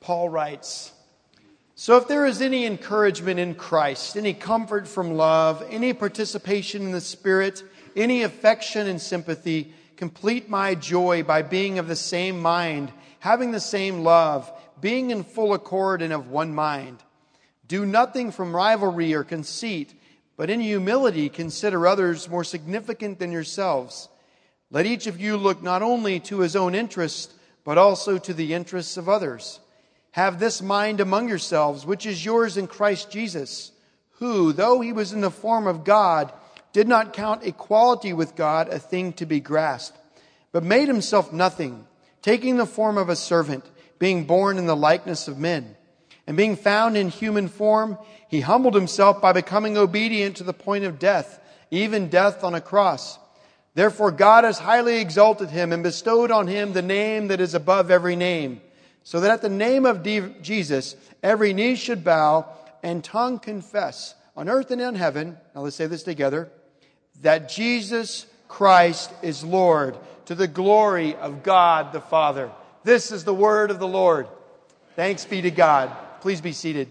Paul writes, "So if there is any encouragement in Christ, any comfort from love, any participation in the Spirit, any affection and sympathy, complete my joy by being of the same mind, having the same love, being in full accord and of one mind. Do nothing from rivalry or conceit, but in humility consider others more significant than yourselves. Let each of you look not only to his own interest, but also to the interests of others. Have this mind among yourselves, which is yours in Christ Jesus, who, though he was in the form of God, did not count equality with God a thing to be grasped, but made himself nothing, taking the form of a servant, being born in the likeness of men. And being found in human form, he humbled himself by becoming obedient to the point of death, even death on a cross. Therefore God has highly exalted him and bestowed on him the name that is above every name, so that at the name of Jesus every knee should bow and tongue confess, on earth and in heaven," now let's say this together, "that Jesus Christ is Lord, to the glory of God the Father." This is the word of the Lord. Thanks be to God. Please be seated.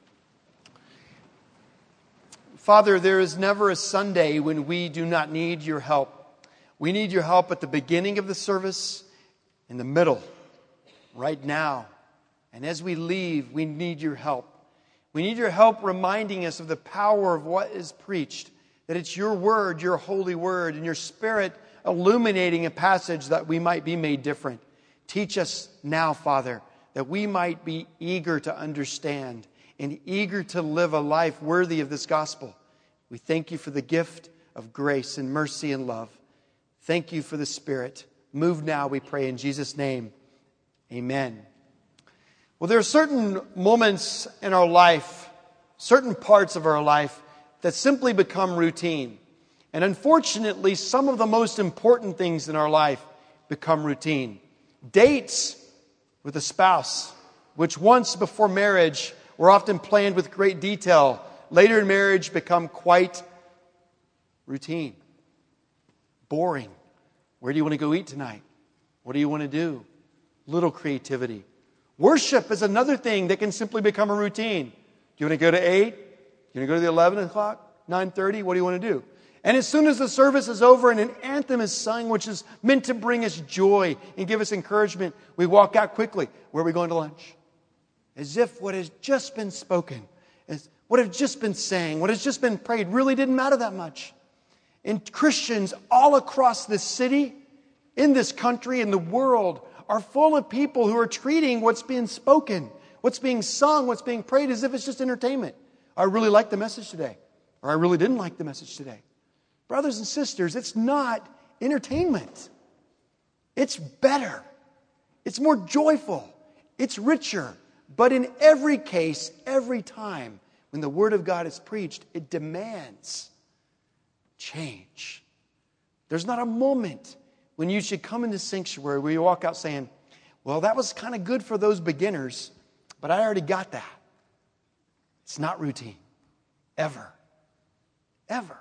Father, there is never a Sunday when we do not need your help. We need your help at the beginning of the service, in the middle, right now. And as we leave, we need your help. We need your help reminding us of the power of what is preached, that it's your word, your holy word, and your Spirit illuminating a passage that we might be made different. Teach us now, Father, that we might be eager to understand and eager to live a life worthy of this gospel. We thank you for the gift of grace and mercy and love. Thank you for the Spirit. Move now, we pray, in Jesus' name. Amen. Well, there are certain moments in our life, certain parts of our life, that simply become routine. And unfortunately, some of the most important things in our life become routine. Dates with a spouse, which once before marriage were often planned with great detail, later in marriage become quite routine. Boring. Where do you want to go eat tonight? What do you want to do? Little creativity. Worship is another thing that can simply become a routine. Do you want to go to 8? Do you want to go to the 11 o'clock? 9:30? What do you want to do? And as soon as the service is over and an anthem is sung, which is meant to bring us joy and give us encouragement, we walk out quickly. Where are we going to lunch? As if what has just been spoken, as what has just been sang, what has just been prayed really didn't matter that much. And Christians all across this city, in this country, in the world, are full of people who are treating what's being spoken, what's being sung, what's being prayed as if it's just entertainment. I really liked the message today. Or I really didn't like the message today. Brothers and sisters, it's not entertainment. It's better. It's more joyful. It's richer. But in every case, every time, when the Word of God is preached, it demands change. There's not a moment when you should come in the sanctuary where you walk out saying, well, that was kind of good for those beginners, but I already got that. It's not routine. Ever. Ever.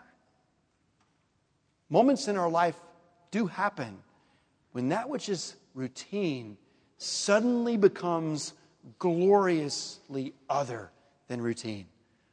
Moments in our life do happen when that which is routine suddenly becomes gloriously other than routine.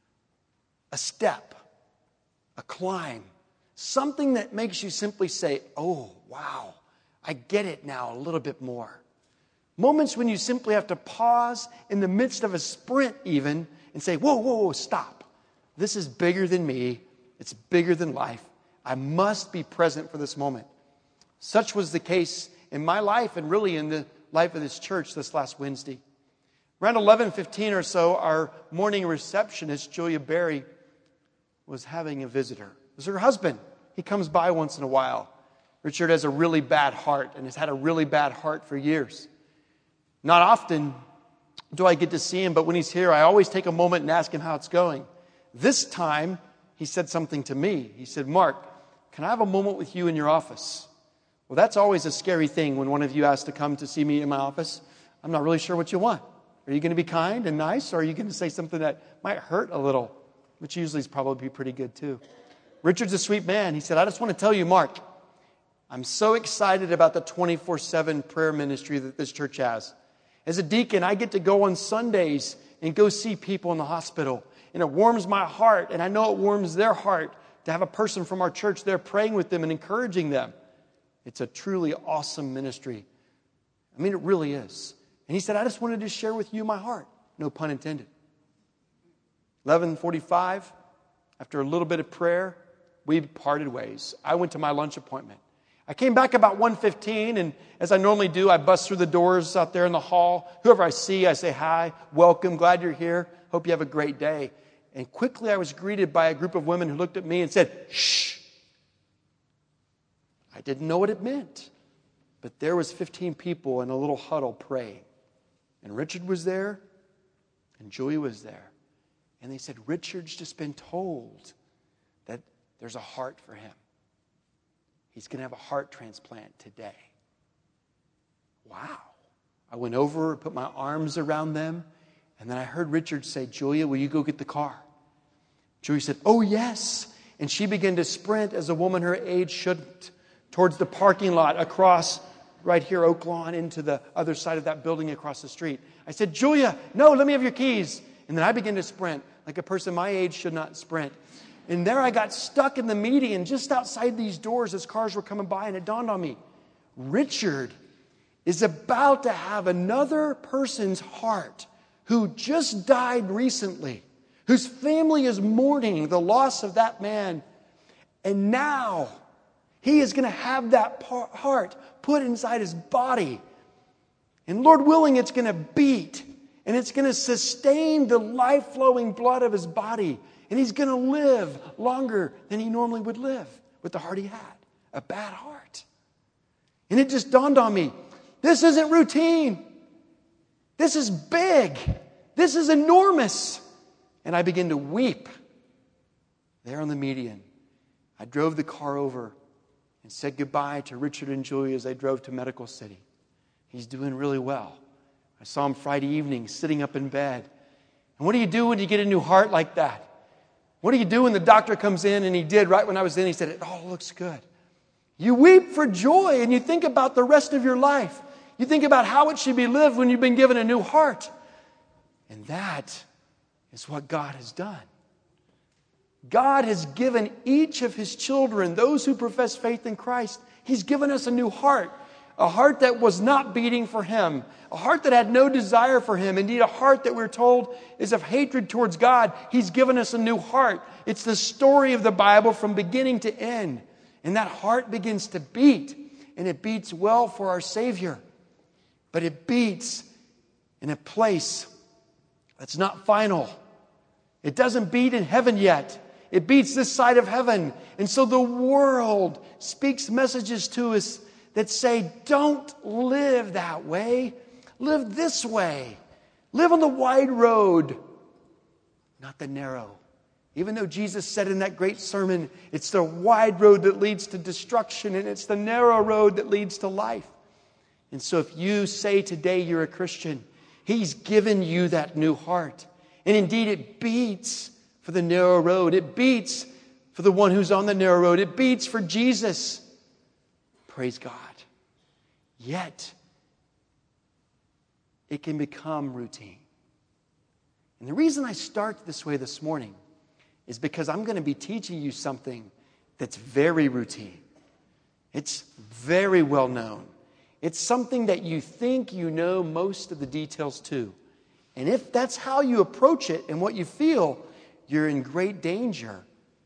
A step, a climb, something that makes you simply say, oh, wow, I get it now a little bit more. Moments when you simply have to pause in the midst of a sprint even and say, whoa, stop. This is bigger than me. It's bigger than life. I must be present for this moment. Such was the case in my life and really in the life of this church this last Wednesday. Around 11:15 or so, our morning receptionist, Julia Berry, was having a visitor. It was her husband. He comes by once in a while. Richard has a really bad heart and has had a really bad heart for years. Not often do I get to see him, but when he's here, I always take a moment and ask him how it's going. This time, he said something to me. He said, Mark, can I have a moment with you in your office? Well, that's always a scary thing when one of you asks to come to see me in my office. I'm not really sure what you want. Are you going to be kind and nice, or are you going to say something that might hurt a little, which usually is probably pretty good too? Richard's a sweet man. He said, I just want to tell you, Mark, I'm so excited about the 24/7 prayer ministry that this church has. As a deacon, I get to go on Sundays and go see people in the hospital. And it warms my heart, and I know it warms their heart to have a person from our church there praying with them and encouraging them. It's a truly awesome ministry. I mean, it really is. And he said, I just wanted to share with you my heart. No pun intended. 11:45, after a little bit of prayer, we parted ways. I went to my lunch appointment. I came back about 1:15, and as I normally do, I bust through the doors out there in the hall. Whoever I see, I say, hi, welcome, glad you're here. Hope you have a great day. And quickly I was greeted by a group of women who looked at me and said, shh. I didn't know what it meant. But there was 15 people in a little huddle praying. And Richard was there, and Julia was there. And they said, Richard's just been told that there's a heart for him. He's going to have a heart transplant today. Wow. I went over, put my arms around them, and then I heard Richard say, Julia, will you go get the car? Julia said, oh, yes. And she began to sprint as a woman her age shouldn't towards the parking lot across right here, Oak Lawn, into the other side of that building across the street. I said, Julia, no, let me have your keys. And then I began to sprint like a person my age should not sprint. And there I got stuck in the median just outside these doors as cars were coming by, and it dawned on me, Richard is about to have another person's heart who just died recently, whose family is mourning the loss of that man. And now he is going to have that heart put inside his body. And Lord willing, it's going to beat. And it's going to sustain the life-flowing blood of his body. And he's going to live longer than he normally would live with the heart he had. A bad heart. And it just dawned on me, this isn't routine. This is big. This is enormous. And I began to weep there on the median. I drove the car over and said goodbye to Richard and Julia as I drove to Medical City. He's doing really well. I saw him Friday evening sitting up in bed. And what do you do when you get a new heart like that? What do you do when the doctor comes in? And he did right when I was in. He said, it all looks good. You weep for joy and you think about the rest of your life. You think about how it should be lived when you've been given a new heart. And that is what God has done. God has given each of his children, those who profess faith in Christ, he's given us a new heart. A heart that was not beating for him. A heart that had no desire for him. Indeed, a heart that we're told is of hatred towards God. He's given us a new heart. It's the story of the Bible from beginning to end. And that heart begins to beat. And it beats well for our Savior. But it beats in a place that's not final. It doesn't beat in heaven yet. It beats this side of heaven. And so the world speaks messages to us that say, don't live that way. Live this way. Live on the wide road, not the narrow. Even though Jesus said in that great sermon, it's the wide road that leads to destruction and it's the narrow road that leads to life. And so if you say today you're a Christian, he's given you that new heart. And indeed it beats for the narrow road. It beats for the one who's on the narrow road. It beats for Jesus. Praise God. Yet, it can become routine. And the reason I start this way this morning is because I'm going to be teaching you something that's very routine. It's very well known. It's something that you think you know most of the details to. And if that's how you approach it and what you feel, you're in great danger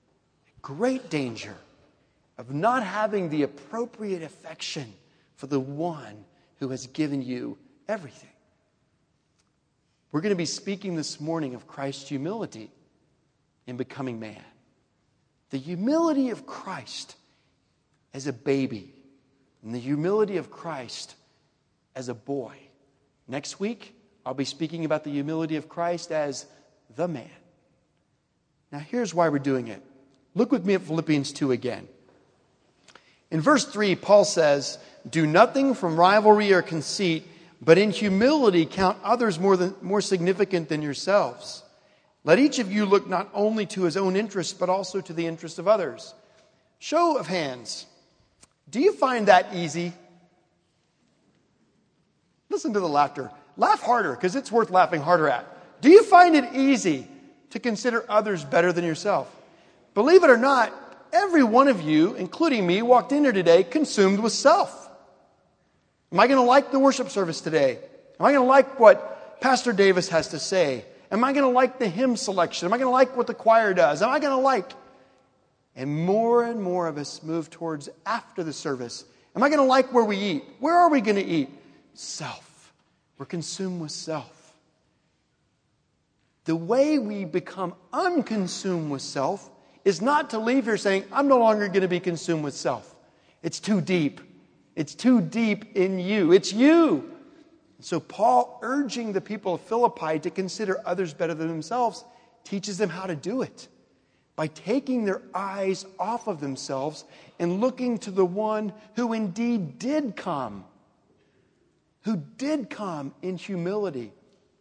of not having the appropriate affection for the one who has given you everything. We're going to be speaking this morning of Christ's humility in becoming man. The humility of Christ as a baby and the humility of Christ as a boy. Next week, I'll be speaking about the humility of Christ as the man. Now, here's why we're doing it. Look with me at Philippians 2 again. In verse 3, Paul says, do nothing from rivalry or conceit, but in humility count others more significant than yourselves. Let each of you look not only to his own interest, but also to the interest of others. Show of hands. Do you find that easy? Listen to the laughter. laugh harder because it's worth laughing harder at. Do you find it easy to consider others better than yourself? Believe it or not, every one of you, including me, walked in here today consumed with self. Am I going to like the worship service today? Am I going to like what Pastor Davis has to say? Am I going to like the hymn selection? Am I going to like what the choir does? Am I going to like? And more of us move towards after the service. Am I going to like where we eat? Where are we going to eat? Self. We're consumed with self. The way we become unconsumed with self is not to leave here saying, I'm no longer going to be consumed with self. It's too deep. It's too deep in you. It's you. So Paul, urging the people of Philippi to consider others better than themselves, teaches them how to do it by taking their eyes off of themselves and looking to the one who indeed did come, who did come in humility.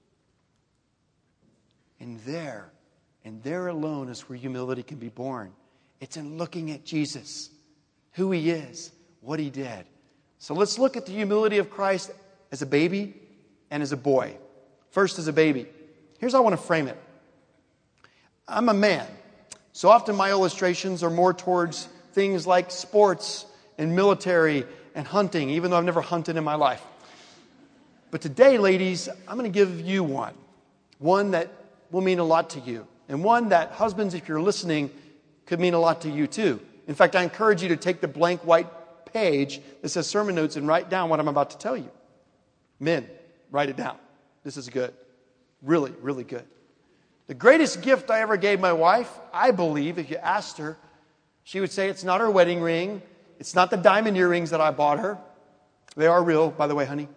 And there alone is where humility can be born. It's in looking at Jesus, who He is, what He did. So let's look at the humility of Christ as a baby and as a boy. First, as a baby. Here's how I want to frame it. I'm a man, so often my illustrations are more towards things like sports and military and hunting, even though I've never hunted in my life. But today, ladies, I'm going to give you one that will mean a lot to you, and one that, husbands, if you're listening, could mean a lot to you too. In fact, I encourage you to take the blank white page that says sermon notes and write down what I'm about to tell you. Men, write it down. This is good. Really, really good. The greatest gift I ever gave my wife, I believe, if you asked her, she would say it's not her wedding ring. It's not the diamond earrings that I bought her. They are real, by the way, honey.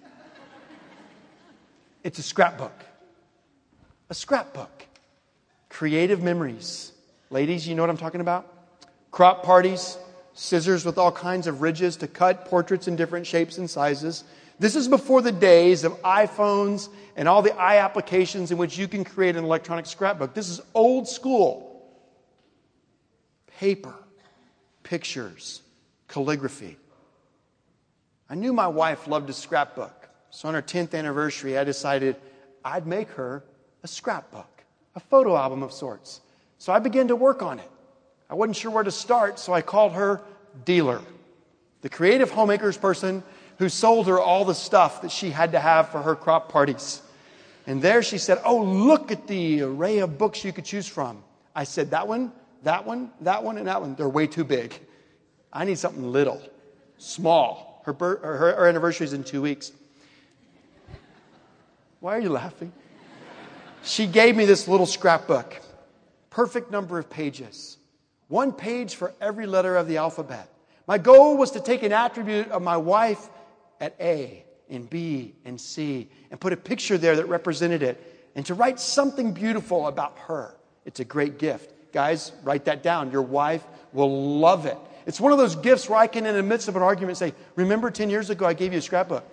It's a scrapbook. A scrapbook. Creative memories. Ladies, you know what I'm talking about? Crop parties, scissors with all kinds of ridges to cut portraits in different shapes and sizes. This is before the days of iPhones and all the applications in which you can create an electronic scrapbook. This is old school. Paper, pictures, calligraphy. I knew my wife loved a scrapbook. So on her 10th anniversary, I decided I'd make her a scrapbook, a photo album of sorts. So I began to work on it. I wasn't sure where to start, so I called her dealer, the creative homemakers person who sold her all the stuff that she had to have for her crop parties. And there she said, oh, look at the array of books you could choose from. I said, that one, that one, that one, and that one. They're way too big. I need something little, small. Her anniversary is in 2 weeks. Why are you laughing? She gave me this little scrapbook. Perfect number of pages. 1 page for every letter of the alphabet. My goal was to take an attribute of my wife at A and B and C and put a picture there that represented it and to write something beautiful about her. It's a great gift. Guys, write that down. Your wife will love it. It's one of those gifts where I can, in the midst of an argument, say, remember 10 years ago I gave you a scrapbook.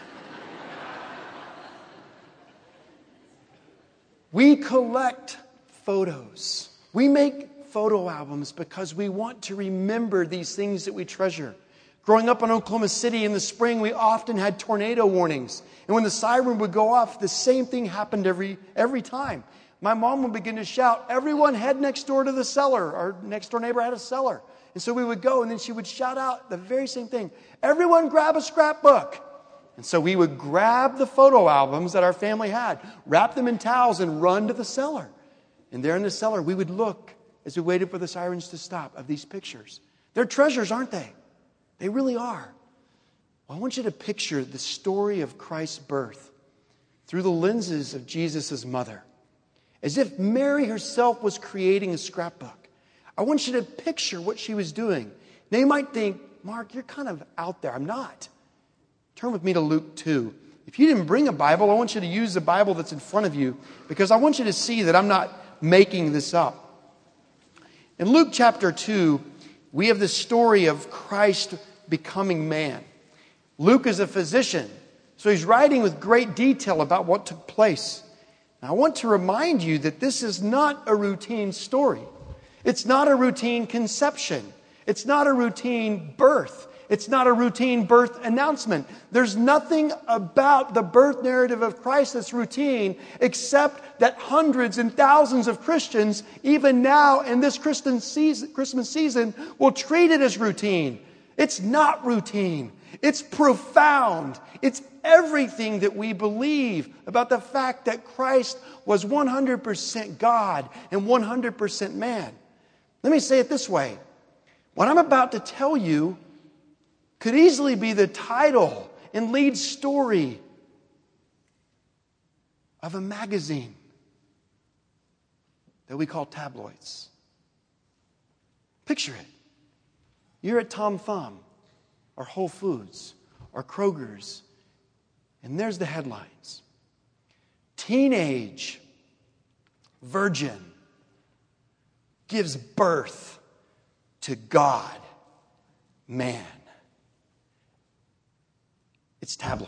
We collect photos. We make photo albums because we want to remember these things that we treasure. Growing up in Oklahoma City in the spring, we often had tornado warnings. And when the siren would go off, the same thing happened every time. My mom would begin to shout, everyone head next door to the cellar. Our next door neighbor had a cellar. And so we would go, and then she would shout out the very same thing. Everyone grab a scrapbook. And so we would grab the photo albums that our family had, wrap them in towels, and run to the cellar. And there in the cellar, we would look as we waited for the sirens to stop of these pictures. They're treasures, aren't they? They really are. Well, I want you to picture the story of Christ's birth through the lenses of Jesus' mother, as if Mary herself was creating a scrapbook. I want you to picture what she was doing. Now you might think, Mark, you're kind of out there. I'm not. Turn with me to Luke 2. If you didn't bring a Bible, I want you to use the Bible that's in front of you because I want you to see that I'm not making this up. In Luke chapter 2, we have the story of Christ becoming man. Luke is a physician, so he's writing with great detail about what took place. Now, I want to remind you that this is not a routine story. It's not a routine conception. It's not a routine birth. It's not a routine birth announcement. There's nothing about the birth narrative of Christ that's routine, except that hundreds and thousands of Christians, even now in this Christmas season, will treat it as routine. It's not routine. It's profound. It's everything that we believe about the fact that Christ was 100% God and 100% man. Let me say it this way. What I'm about to tell you could easily be the title and lead story of a magazine that we call tabloids. Picture it. You're at Tom Thumb or Whole Foods or Kroger's, and there's the headlines. Teenage virgin gives birth to God, man. It's tabloid.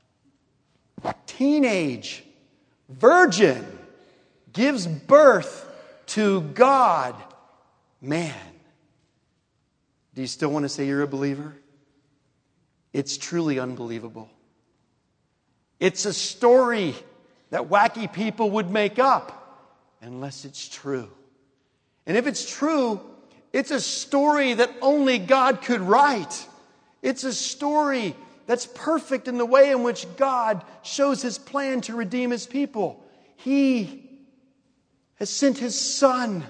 Teenage virgin gives birth to God, man. Do you still want to say you're a believer? It's truly unbelievable. It's a story that wacky people would make up unless it's true. And if it's true, it's a story that only God could write. It's a story that's perfect in the way in which God shows His plan to redeem His people. He has sent His Son,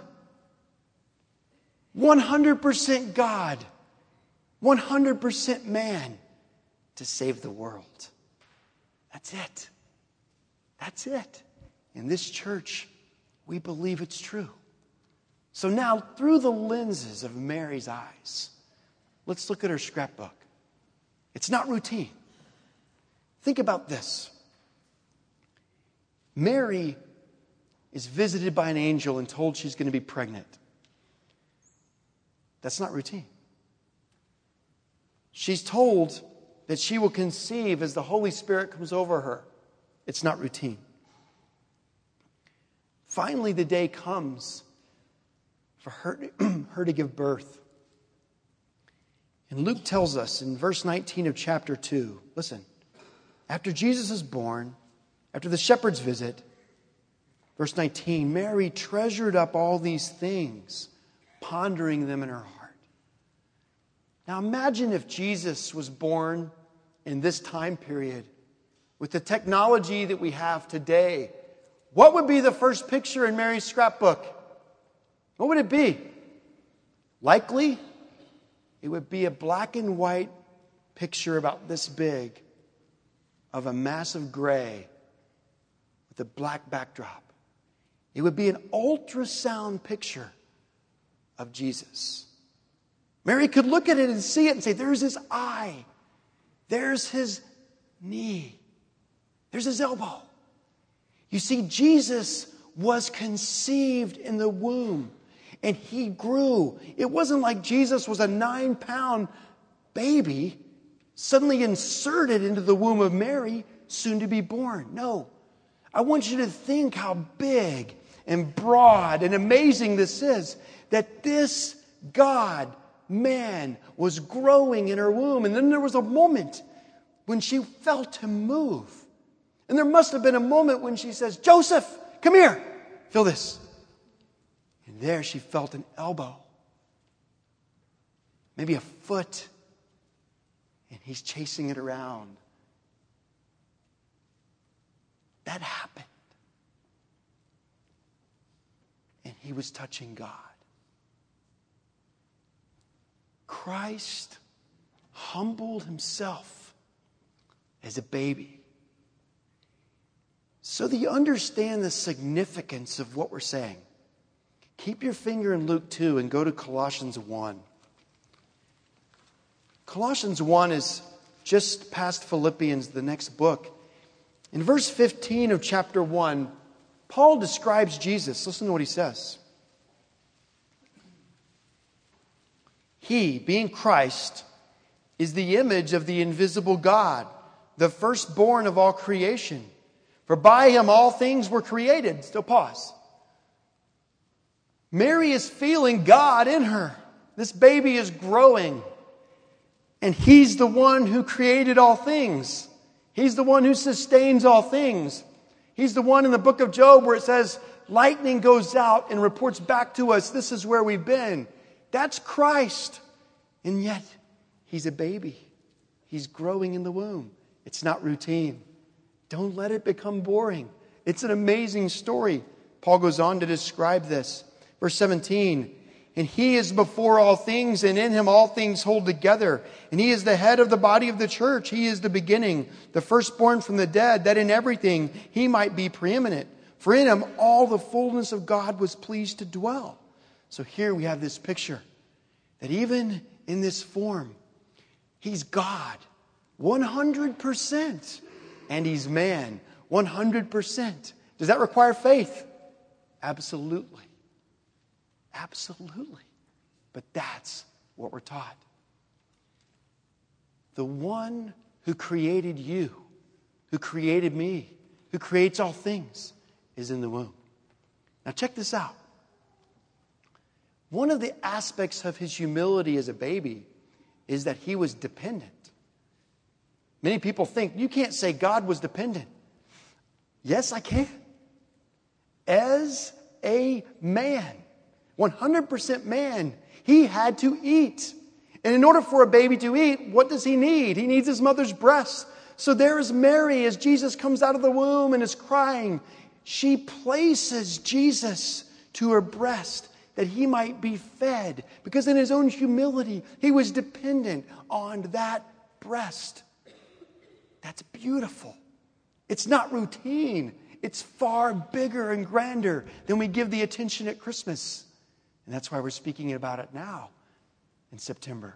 100% God, 100% man, to save the world. That's it. That's it. In this church, we believe it's true. So now, through the lenses of Mary's eyes, let's look at her scrapbook. It's not routine. Think about this. Mary is visited by an angel and told she's going to be pregnant. That's not routine. She's told that she will conceive as the Holy Spirit comes over her. It's not routine. Finally, the day comes for her to give birth. And Luke tells us in verse 19 of chapter 2, listen, after Jesus is born, after the shepherd's visit, verse 19, Mary treasured up all these things, pondering them in her heart. Now imagine if Jesus was born in this time period with the technology that we have today. What would be the first picture in Mary's scrapbook? What would it be? Likely, it would be a black and white picture about this big of a massive gray with a black backdrop. It would be an ultrasound picture of Jesus. Mary could look at it and see it and say, there's his eye. There's his knee. There's his elbow. You see, Jesus was conceived in the womb. And he grew. It wasn't like Jesus was a 9-pound baby suddenly inserted into the womb of Mary, soon to be born. No. I want you to think how big and broad and amazing this is. That this God, man, was growing in her womb. And then there was a moment when she felt him move. And there must have been a moment when she says, Joseph, come here. Feel this. And there she felt an elbow, maybe a foot, and he's chasing it around. That happened. And he was touching God. Christ humbled himself as a baby so that you understand the significance of what we're saying. Keep your finger in Luke 2 and go to Colossians 1. Colossians 1 is just past Philippians, the next book. In verse 15 of chapter 1, Paul describes Jesus. Listen to what he says. He, being Christ, is the image of the invisible God, the firstborn of all creation. For by him all things were created. Still pause. Mary is feeling God in her. This baby is growing. And He's the one who created all things. He's the one who sustains all things. He's the one in the book of Job where it says, lightning goes out and reports back to us, this is where we've been. That's Christ. And yet, He's a baby. He's growing in the womb. It's not routine. Don't let it become boring. It's an amazing story. Paul goes on to describe this. Verse 17, and He is before all things, and in Him all things hold together. And He is the head of the body of the church. He is the beginning, the firstborn from the dead, that in everything He might be preeminent. For in Him all the fullness of God was pleased to dwell. So here we have this picture that even in this form, He's God, 100%. And He's man, 100%. Does that require faith? Absolutely. Absolutely. But that's what we're taught. The one who created you, who created me, who creates all things, is in the womb. Now check this out. One of the aspects of His humility as a baby is that He was dependent. Many people think, you can't say God was dependent. Yes, I can. As a man, 100% man, He had to eat. And in order for a baby to eat, what does he need? He needs his mother's breast. So there is Mary as Jesus comes out of the womb and is crying. She places Jesus to her breast that He might be fed. Because in His own humility, He was dependent on that breast. That's beautiful. It's not routine. It's far bigger and grander than we give the attention at Christmas. And that's why we're speaking about it now in September.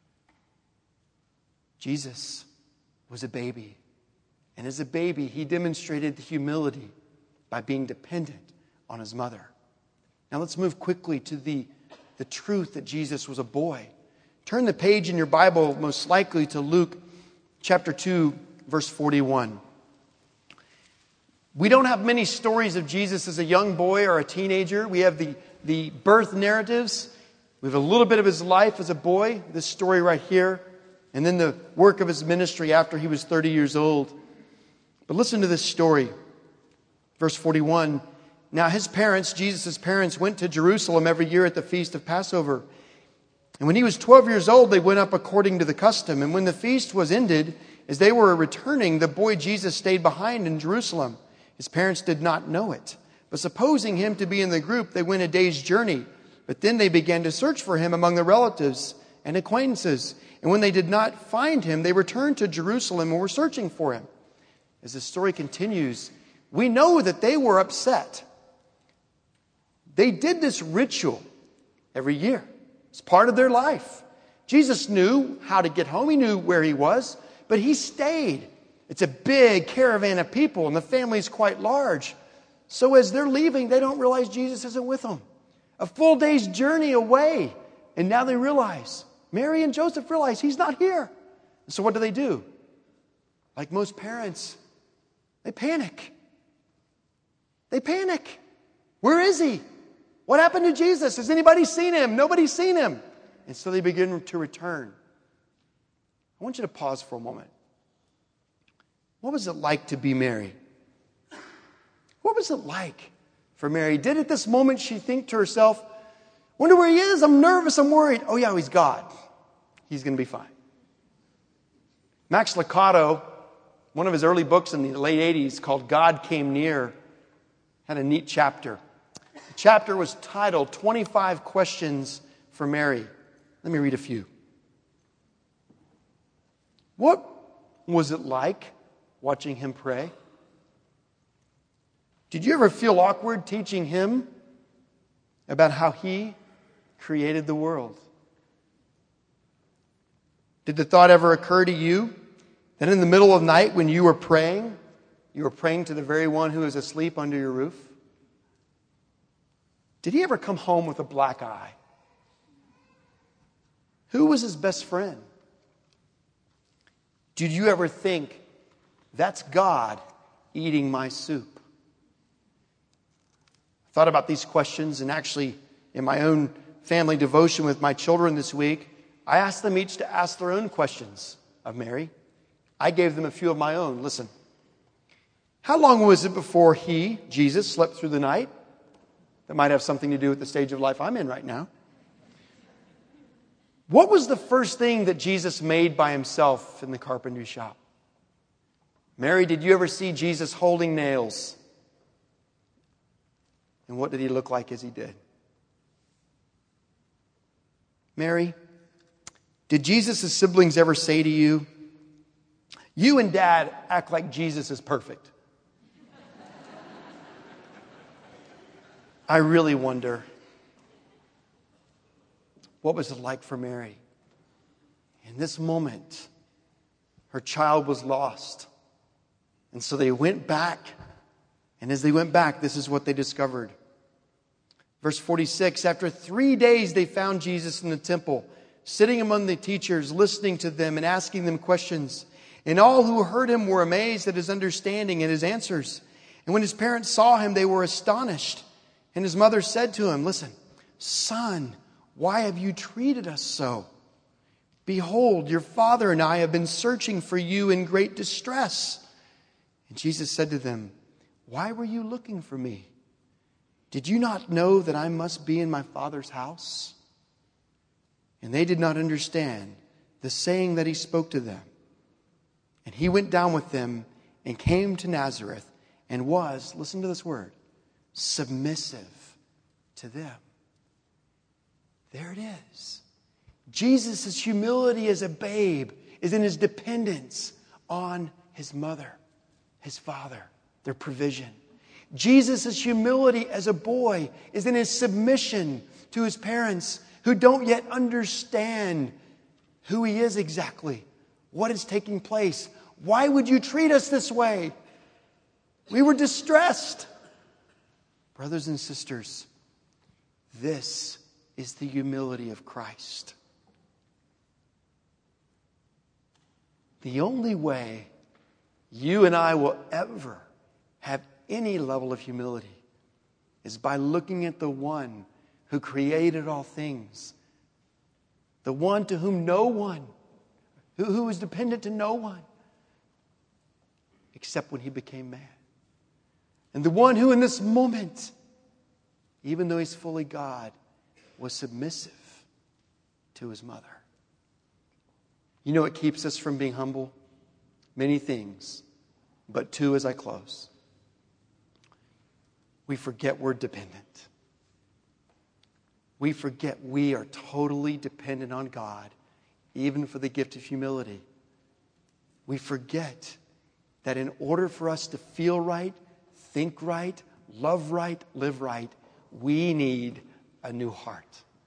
Jesus was a baby. And as a baby, He demonstrated the humility by being dependent on His mother. Now let's move quickly to the truth that Jesus was a boy. Turn the page in your Bible, most likely, to Luke chapter 2, verse 41. We don't have many stories of Jesus as a young boy or a teenager. We have the birth narratives. We have a little bit of His life as a boy, this story right here, and then the work of His ministry after He was 30 years old. But listen to this story. Verse 41. Now His parents, Jesus' parents, went to Jerusalem every year at the feast of Passover. And when He was 12 years old, they went up according to the custom. And when the feast was ended, as they were returning, the boy Jesus stayed behind in Jerusalem. His parents did not know it. But supposing Him to be in the group, they went a day's journey. But then they began to search for Him among the relatives and acquaintances. And when they did not find Him, they returned to Jerusalem and were searching for Him. As the story continues, we know that they were upset. They did this ritual every year. It's part of their life. Jesus knew how to get home. He knew where He was, but He stayed. It's a big caravan of people, and the family's quite large. So as they're leaving, they don't realize Jesus isn't with them. A full day's journey away, and now they realize, Mary and Joseph realize He's not here. So what do? Like most parents, they panic. They panic. Where is He? What happened to Jesus? Has anybody seen Him? Nobody's seen Him. And so they begin to return. I want you to pause for a moment. What was it like to be Mary? What was it like for Mary? Did at this moment she think to herself, wonder where He is? I'm nervous. I'm worried. Oh yeah, He's God. He's going to be fine. Max Lucado, one of his early books in the late 80s called God Came Near, had a neat chapter. The chapter was titled 25 Questions for Mary. Let me read a few. What was it like watching Him pray? Did you ever feel awkward teaching Him about how He created the world? Did the thought ever occur to you that in the middle of night when you were praying to the very one who is asleep under your roof? Did He ever come home with a black eye? Who was His best friend? Did you ever think, that's God eating my soup? I thought about these questions, and actually in my own family devotion with my children this week, I asked them each to ask their own questions of Mary. I gave them a few of my own. Listen. How long was it before he, Jesus, slept through the night? That might have something to do with the stage of life I'm in right now. What was the first thing that Jesus made by himself in the carpentry shop? Mary, did you ever see Jesus holding nails? And what did he look like as he did? Mary, did Jesus' siblings ever say to you, you and Dad act like Jesus is perfect? I really wonder, what was it like for Mary? In this moment, her child was lost. And so they went back. And as they went back, this is what they discovered. Verse 46, after 3 days they found Jesus in the temple, sitting among the teachers, listening to them and asking them questions. And all who heard him were amazed at his understanding and his answers. And when his parents saw him, they were astonished. And his mother said to him, listen, son, why have you treated us so? Behold, your father and I have been searching for you in great distress. And Jesus said to them, why were you looking for me? Did you not know that I must be in my Father's house? And they did not understand the saying that he spoke to them. And he went down with them and came to Nazareth and was, listen to this word, submissive to them. There it is. Jesus' humility as a babe is in his dependence on his mother, his father, their provision. Jesus' humility as a boy is in his submission to his parents who don't yet understand who he is exactly, what is taking place. Why would you treat us this way? We were distressed. Brothers and sisters, this is the humility of Christ. The only way you and I will ever have any level of humility is by looking at the one who created all things, the one to whom no one, who is dependent to no one, except when he became man. And the one who in this moment, even though he's fully God, was submissive to his mother. You know what keeps us from being humble? Many things, but two as I close. We forget we're dependent. We forget we are totally dependent on God, even for the gift of humility. We forget that in order for us to feel right, think right, love right, live right, we need a new heart.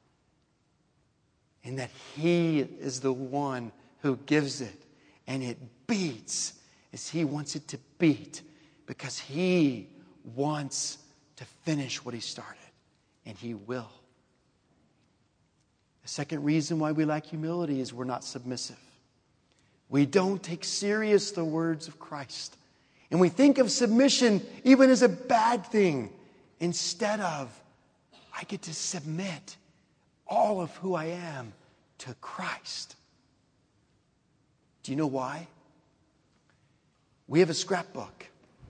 And that he is the one who gives it. And it beats as he wants it to beat, because he wants to finish what he started. And he will. The second reason why we lack humility is we're not submissive. We don't take serious the words of Christ. And we think of submission even as a bad thing, instead of, I get to submit all of who I am to Christ. Do you know why? We have a scrapbook.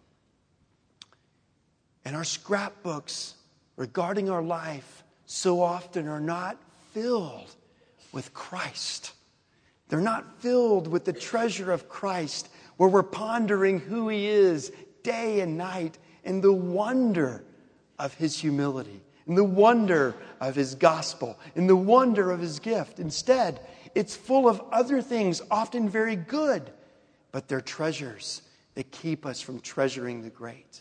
And our scrapbooks regarding our life so often are not filled with Christ. They're not filled with the treasure of Christ, where we're pondering who he is day and night, and the wonder of his humility, and the wonder of his gospel, and the wonder of his gift. Instead, it's full of other things, often very good, but they're treasures that keep us from treasuring the great.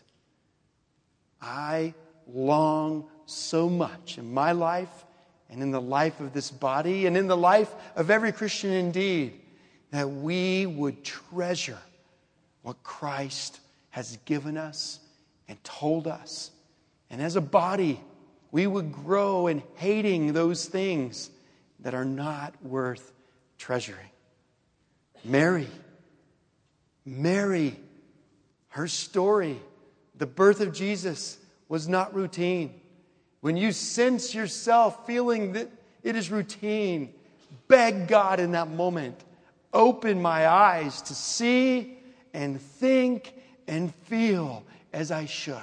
I long so much in my life and in the life of this body and in the life of every Christian indeed, that we would treasure what Christ has given us and told us. And as a body, we would grow in hating those things that are not worth treasuring. Mary, her story, the birth of Jesus, was not routine. When you sense yourself feeling that it is routine, beg God in that moment, open my eyes to see and think and feel as I should.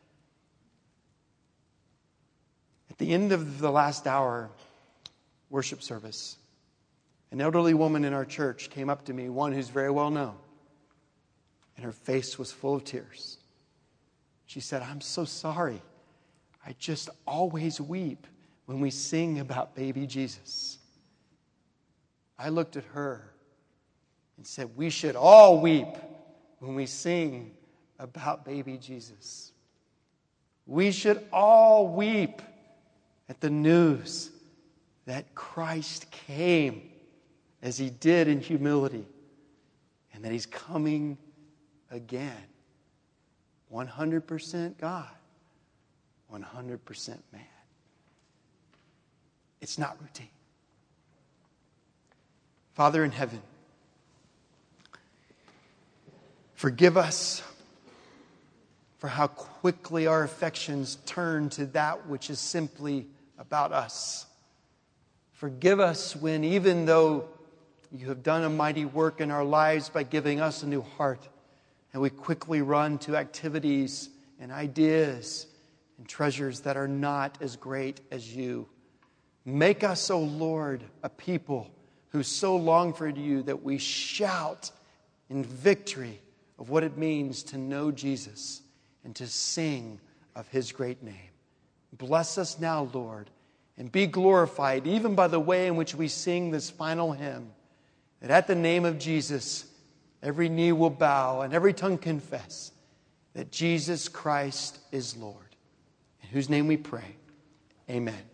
At the end of the last hour worship service, an elderly woman in our church came up to me, one who's very well known, and her face was full of tears. She said, "I'm so sorry. I just always weep when we sing about baby Jesus." I looked at her and said, "We should all weep when we sing about baby Jesus. We should all weep at the news that Christ came as he did in humility and that he's coming again. 100% God, 100% man." It's not routine. Father in heaven, forgive us for how quickly our affections turn to that which is simply about us. Forgive us when, even though you have done a mighty work in our lives by giving us a new heart, and we quickly run to activities and ideas and treasures that are not as great as you. Make us, O Lord, a people who so long for you that we shout in victory of what it means to know Jesus and to sing of his great name. Bless us now, Lord, and be glorified even by the way in which we sing this final hymn, that at the name of Jesus, every knee will bow and every tongue confess that Jesus Christ is Lord. In whose name we pray. Amen.